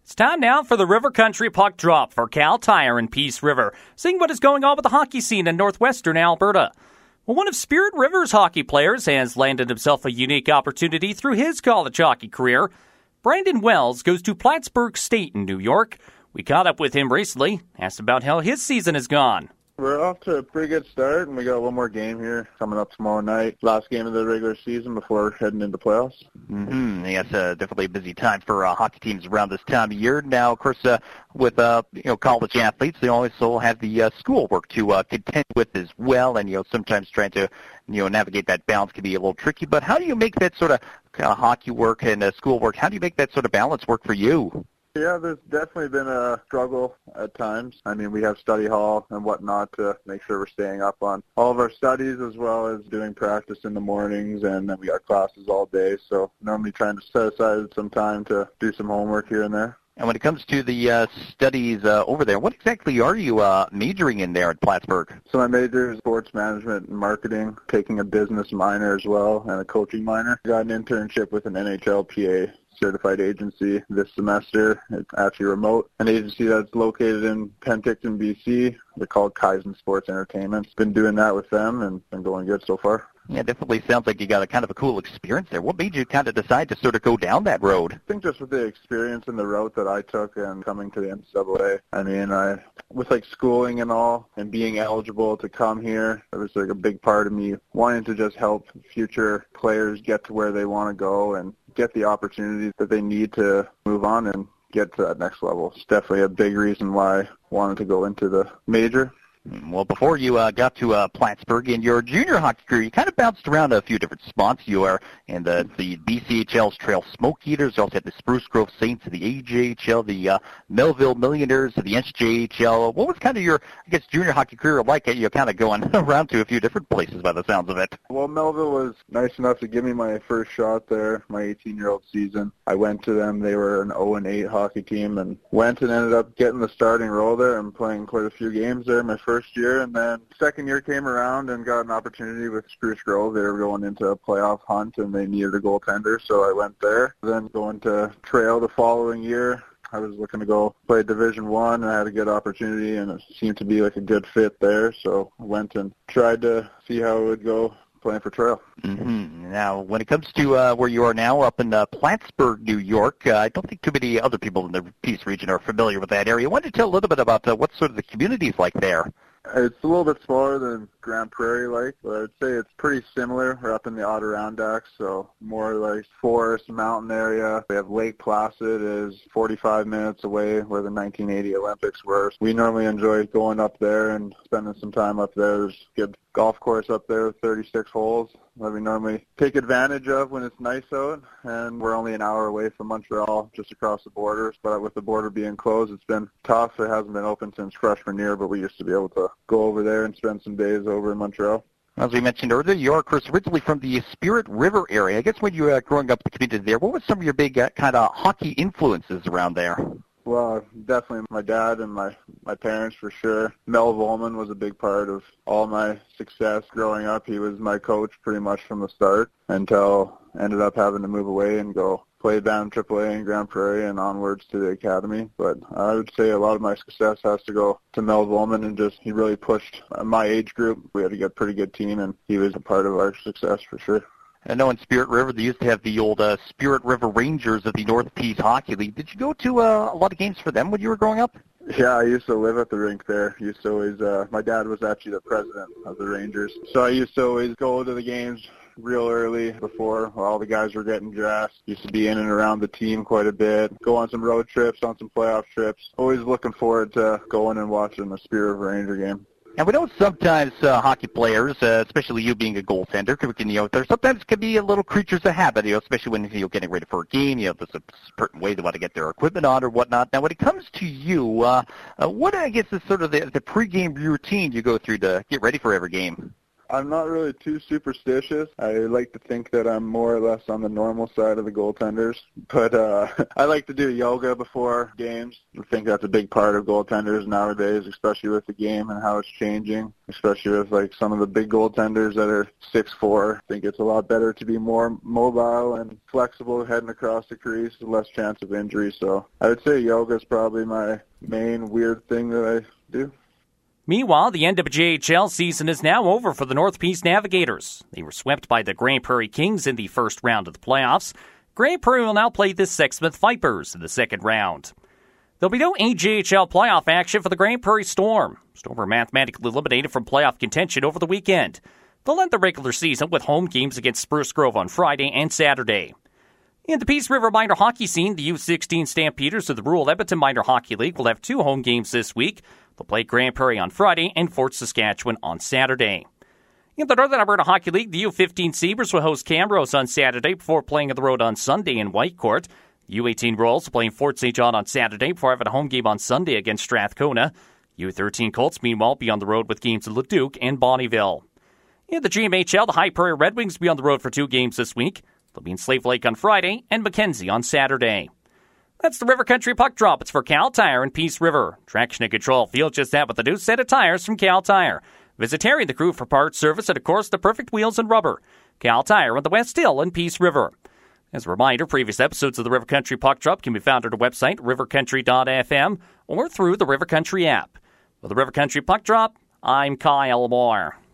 It's time now for the River Country Puck Drop for Cal Tire in Peace River, seeing what is going on with the hockey scene in northwestern Alberta. Well, one of Spirit River's hockey players has landed himself a unique opportunity through his college hockey career. Brandon Wells goes to Plattsburgh State in New York. We caught up with him recently, asked about how his season has gone. We're off to a pretty good start, and we got one more game here coming up tomorrow night. Last game of the regular season before heading into playoffs. Yes, definitely a busy time for hockey teams around this time of year. Now, of course, with college athletes, they also have the schoolwork to contend with as well, and sometimes trying to navigate that balance can be a little tricky. But how do you make that sort of hockey work and schoolwork? How do you make that sort of balance work for you? Yeah, there's definitely been a struggle at times. I mean, we have study hall and whatnot to make sure we're staying up on all of our studies as well as doing practice in the mornings, and then we got classes all day. So normally trying to set aside some time to do some homework here and there. And when it comes to the studies over there, what exactly are you majoring in there at Plattsburgh? So my major is sports management and marketing, taking a business minor as well and a coaching minor. Got an internship with an NHLPA certified agency this semester. It's actually remote. An agency that's located in Penticton, BC. They're called Kaizen Sports Entertainment. Been doing that with them and been going good so far. Yeah, definitely sounds like you got a kind of a cool experience there. What made you kind of decide to sort of go down that road? I think just with the experience and the route that I took and coming to the NCAA. I mean, with like schooling and all and being eligible to come here, it was like a big part of me wanting to just help future players get to where they want to go and get the opportunities that they need to move on and get to that next level. It's definitely a big reason why I wanted to go into the major. Well, before you got to Plattsburgh in your junior hockey career, you kind of bounced around a few different spots. You were in the BCHL's Trail Smoke Eaters. You also had the Spruce Grove Saints of the AJHL, the Melville Millionaires of the SJHL. What was kind of your, junior hockey career like? You're kind of going around to a few different places by the sounds of it. Well, Melville was nice enough to give me my first shot there, my 18-year-old season. I went to them. They were an 0-8 hockey team and went and ended up getting the starting role there and playing quite a few games there my first year, and then second year came around and got an opportunity with Spruce Grove. They were going into a playoff hunt and they needed a goaltender, so I went there. Then going to Trail the following year, I was looking to go play Division I, and I had a good opportunity, and it seemed to be like a good fit there, so I went and tried to see how it would go playing for Trail. Now, when it comes to where you are now up in Plattsburgh, New York, I don't think too many other people in the Peace region are familiar with that area. Why don't you tell a little bit about what sort of the community's like there? It's a little bit smaller than Grand Prairie, but I'd say it's pretty similar. We're up in the Adirondacks, so more like forest, mountain area. We have Lake Placid is 45 minutes away where the 1980 Olympics were. We normally enjoy going up there and spending some time up there. There's a good golf course up there with 36 holes that we normally take advantage of when it's nice out, and we're only an hour away from Montreal, just across the border. But with the border being closed, it's been tough. It hasn't been open since freshman year, but we used to be able to go over there and spend some days over in Montreal. As we mentioned earlier, you are, of course, originally from the Spirit River area. I guess when you were growing up in the community there, what were some of your big kind of hockey influences around there? Well, definitely my dad and my parents for sure. Mel Volman was a big part of all my success growing up. He was my coach pretty much from the start until I ended up having to move away and go play Bantam AAA in Grand Prairie and onwards to the academy. But I would say a lot of my success has to go to Mel Volman, and just he really pushed my age group. We had to get a pretty good team, and he was a part of our success for sure. I know in Spirit River they used to have the old Spirit River Rangers of the North Peace Hockey League. Did you go to a lot of games for them when you were growing up? Yeah, I used to live at the rink there. Used to always, my dad was actually the president of the Rangers. So I used to always go to the games real early before all the guys were getting dressed. Used to be in and around the team quite a bit. Go on some road trips, on some playoff trips. Always looking forward to going and watching the Spirit River Ranger game. And we know sometimes hockey players, especially you being a goaltender, there sometimes can be a little creatures of habit, especially when you're getting ready for a game. There's a certain way they want to get their equipment on or whatnot. Now, when it comes to you, what I guess is sort of the pregame routine you go through to get ready for every game? I'm not really too superstitious. I like to think that I'm more or less on the normal side of the goaltenders, but I like to do yoga before games. I think that's a big part of goaltenders nowadays, especially with the game and how it's changing, especially with like some of the big goaltenders that are 6'4". I think it's a lot better to be more mobile and flexible heading across the crease, less chance of injury. So I would say yoga is probably my main weird thing that I do. Meanwhile, the NWJHL season is now over for the North Peace Navigators. They were swept by the Grande Prairie Kings in the first round of the playoffs. Grande Prairie will now play the Sexsmith Vipers in the second round. There'll be no AJHL playoff action for the Grande Prairie Storm. Storm were mathematically eliminated from playoff contention over the weekend. They'll end the regular season with home games against Spruce Grove on Friday and Saturday. In the Peace River minor hockey scene, the U16 Stampeders of the Rural Edmonton Minor Hockey League will have 2 home games this week. They'll play Grande Prairie on Friday and Fort Saskatchewan on Saturday. In the Northern Alberta Hockey League, the U15 Seabers will host Camrose on Saturday before playing on the road on Sunday in Whitecourt. The U18 Royals will play in Fort St. John on Saturday before having a home game on Sunday against Strathcona. U13 Colts, meanwhile, be on the road with games in Leduc and Bonnyville. In the GMHL, the High Prairie Red Wings will be on the road for 2 games this week. They'll be in Slave Lake on Friday and Mackenzie on Saturday. That's the River Country Puck Drop. It's for Cal Tire in Peace River. Traction and control. Feel just that with a new set of tires from Cal Tire. Visit Terry and the crew for parts, service, and, of course, the perfect wheels and rubber. Cal Tire on the West Hill in Peace River. As a reminder, previous episodes of the River Country Puck Drop can be found at our website, rivercountry.fm, or through the River Country app. For the River Country Puck Drop, I'm Kyle Moore.